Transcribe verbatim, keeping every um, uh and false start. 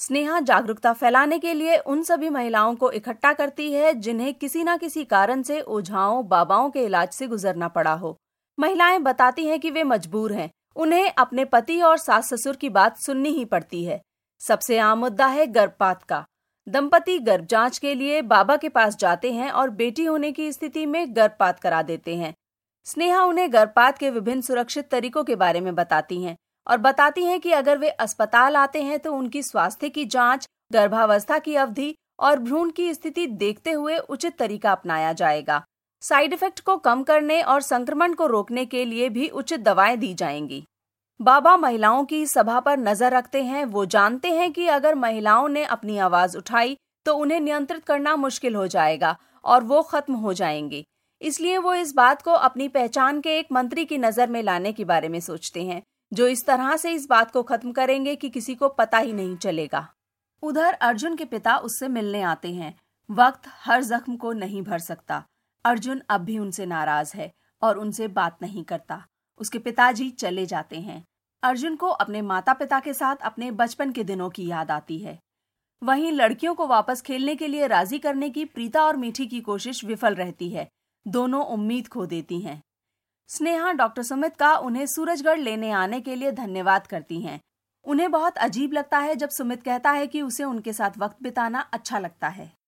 स्नेहा जागरूकता फैलाने के लिए उन सभी महिलाओं को इकट्ठा करती है जिन्हें किसी न किसी कारण से ओझाओं बाबाओं के इलाज से गुजरना पड़ा हो। महिलाएं बताती हैं कि वे मजबूर हैं, उन्हें अपने पति और सास ससुर की बात सुननी ही पड़ती है। सबसे आम मुद्दा है गर्भपात का। दंपति गर्भ जांच के लिए बाबा के पास जाते हैं और बेटी होने की स्थिति में गर्भपात करा देते हैं। स्नेहा उन्हें गर्भपात के विभिन्न सुरक्षित तरीकों के बारे में बताती हैं और बताती हैं कि अगर वे अस्पताल आते हैं तो उनकी स्वास्थ्य की जांच, गर्भावस्था की अवधि और भ्रूण की स्थिति देखते हुए उचित तरीका अपनाया जाएगा। साइड इफेक्ट को कम करने और संक्रमण को रोकने के लिए भी उचित दवाएं दी जाएंगी। बाबा महिलाओं की सभा पर नजर रखते हैं। वो जानते हैं कि अगर महिलाओं ने अपनी आवाज उठाई तो उन्हें नियंत्रित करना मुश्किल हो जाएगा और वो खत्म हो जाएंगे। इसलिए वो इस बात को अपनी पहचान के एक मंत्री की नजर में लाने के बारे में सोचते हैं, जो इस तरह से इस बात को खत्म करेंगे कि किसी को पता ही नहीं चलेगा। उधर अर्जुन के पिता उससे मिलने आते हैं। वक्त हर जख्म को नहीं भर सकता। अर्जुन अब भी उनसे नाराज है और उनसे बात नहीं करता। उसके पिताजी चले जाते हैं। अर्जुन को अपने माता पिता के साथ अपने बचपन के दिनों की याद आती है। वहीं लड़कियों को वापस खेलने के लिए राजी करने की प्रीता और मीठी की कोशिश विफल रहती है। दोनों उम्मीद खो देती हैं। स्नेहा डॉक्टर सुमित का उन्हें सूरजगढ़ लेने आने के लिए धन्यवाद करती हैं। उन्हें बहुत अजीब लगता है जब सुमित कहता है कि उसे उनके साथ वक्त बिताना अच्छा लगता है।